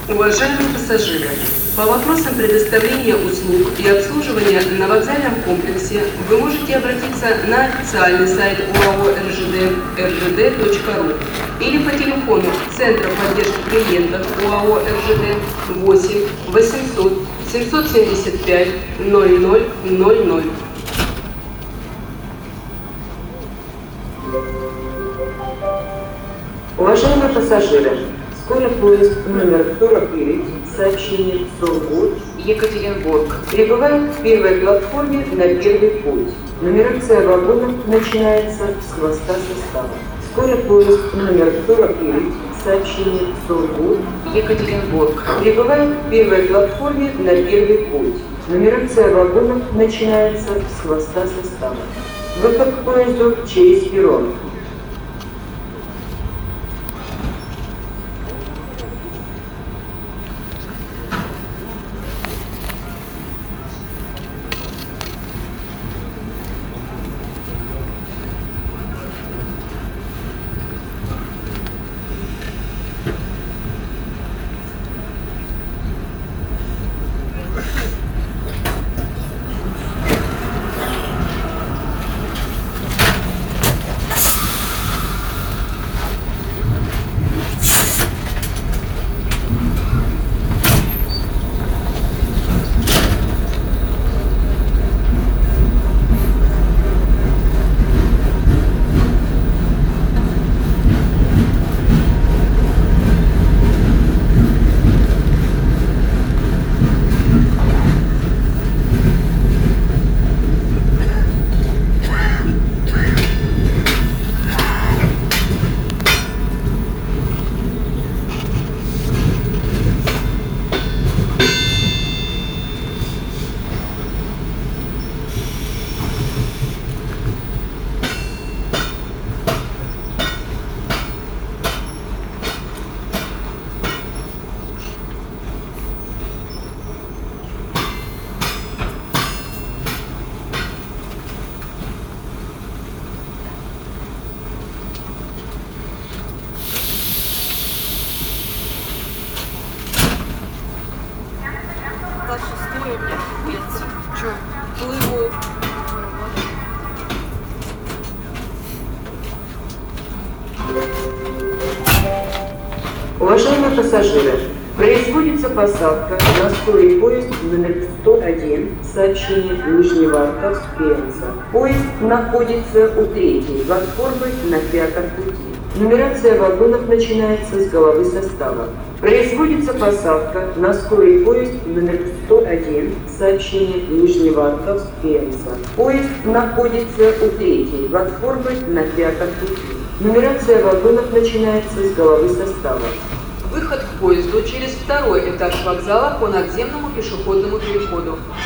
Уважаемые пассажиры, по вопросам предоставления услуг и обслуживания на вокзальном комплексе вы можете обратиться на официальный сайт ОАО РЖД rжд.ру или по телефону Центра поддержки клиентов ОАО РЖД 8 800 775 0000. Уважаемые пассажиры, скорый поезд номер 49, сообщение Сургут, Екатеринбург, прибывает к первой платформе на первый путь. Нумерация вагонов начинается с хвоста состава. Скорый поезд номер 49, сообщение Сургут, Екатеринбург, прибывает к первой платформе на первый путь. Нумерация вагонов начинается с хвоста состава. Выход к поезду через перрон. Уважаемые пассажиры, производится посадка на скорый поезд номер 101, сообщение Нижневартовск, Пенза. Поезд находится у третьей платформы на пятом пути. Нумерация вагонов начинается с головы состава. Производится посадка на скорый поезд номер 101, сообщение Нижневартовск, Пенза. Поезд находится у третьей платформы на пятом пути. Нумерация вагонов начинается с головы состава. Выход к поезду через второй этаж вокзала по надземному пешеходному переходу.